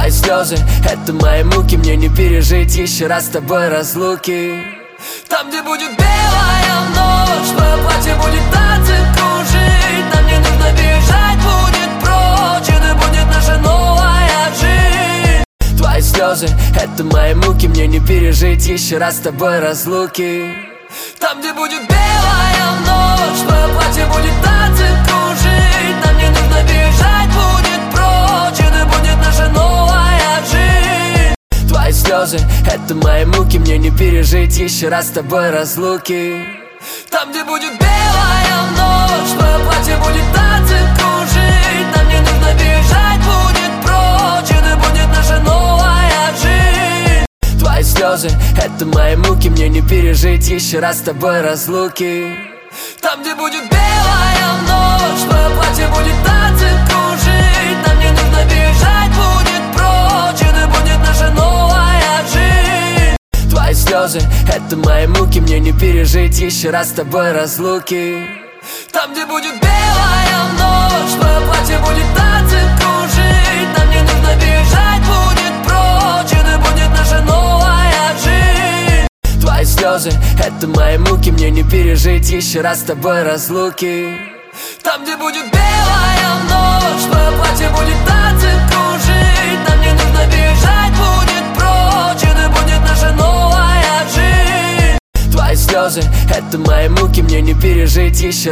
Твои слезы — это мои муки, мне не пережить еще раз с тобой разлуки. Там, где будет белая ночь, твое платье будет танцы кружить. Нам не нужно бежать, будет прочь, это будет наша новая жизнь. Твои слезы — это мои муки, мне не пережить еще раз с тобой разлуки. Там, где будет белая ночь, твое платье будет танцы кружить. Нам не нужно бежать, будет прочь, это будет наша новая жизнь. Твои слезы — это мои муки, мне не пережить еще раз с тобой разлуки. Там, где будет белая ночь, твое платье будет танцы кружить. Нам не нужно бежать, будет прочь, это будет наша новая жизнь. Твои слезы — это мои муки, мне не пережить еще раз с тобой разлуки. Там, где будет белая ночь, твое платье будет танцы кружить. Нам не нужно бежать, будет прочь, это будет наша новая жизнь. Твои слезы — это мои муки, мне не пережить еще раз с тобой разлуки. Там, где будет белая ночь, твое платье будет танцы кружить. Нам не нужно бежать, будет прочь, это будет наша новая жизнь. Твои слезы — это мои муки, мне не пережить еще раз с тобой разлуки. Там, где будет белая ночь, твое платье будет танцы кружить. Нам не нужно бежать, будет прочь, это будет наша новая жизнь. Твои слезы — это мои муки, мне не пережить еще